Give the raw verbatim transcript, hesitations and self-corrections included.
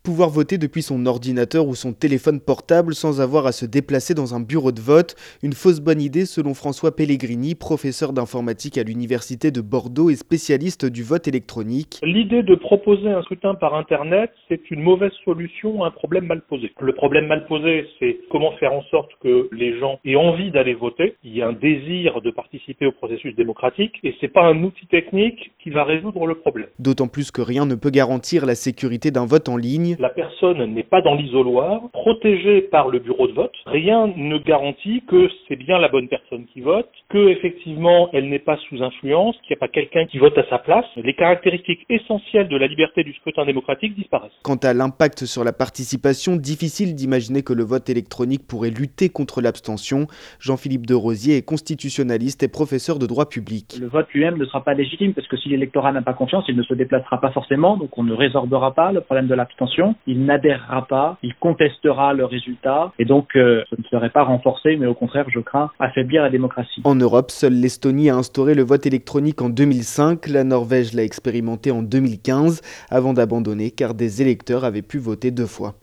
Pouvoir voter depuis son ordinateur ou son téléphone portable sans avoir à se déplacer dans un bureau de vote, une fausse bonne idée selon François Pellegrini, professeur d'informatique à l'université de Bordeaux et spécialiste du vote électronique. L'idée de proposer un scrutin par Internet, c'est une mauvaise solution à un problème mal posé. Le problème mal posé, c'est comment faire en sorte que les gens aient envie d'aller voter, il y a un désir de participer au processus démocratique, et c'est pas un outil technique qui va résoudre le problème. D'autant plus que rien ne peut garantir la sécurité d'un vote en ligne. La personne n'est pas dans l'isoloir, protégée par le bureau de vote. Rien ne garantit que c'est bien la bonne personne qui vote, que effectivement elle n'est pas sous influence, qu'il n'y a pas quelqu'un qui vote à sa place. Les caractéristiques essentielles de la liberté du scrutin démocratique disparaissent. Quant à l'impact sur la participation, difficile d'imaginer que le vote électronique pourrait lutter contre l'abstention. Jean-Philippe Derosier est constitutionnaliste et professeur de droit public. Le vote lui-même ne sera pas légitime parce que si l'électorat n'a pas confiance, il ne se déplacera pas forcément, donc on ne résorbera pas le problème de l'abstention. Il n'adhérera pas, il contestera le résultat et donc euh, ce ne serait pas renforcé, mais au contraire, je crains, affaiblir la démocratie. En Europe, seule l'Estonie a instauré le vote électronique en deux mille cinq, la Norvège l'a expérimenté en deux mille quinze, avant d'abandonner car des électeurs avaient pu voter deux fois.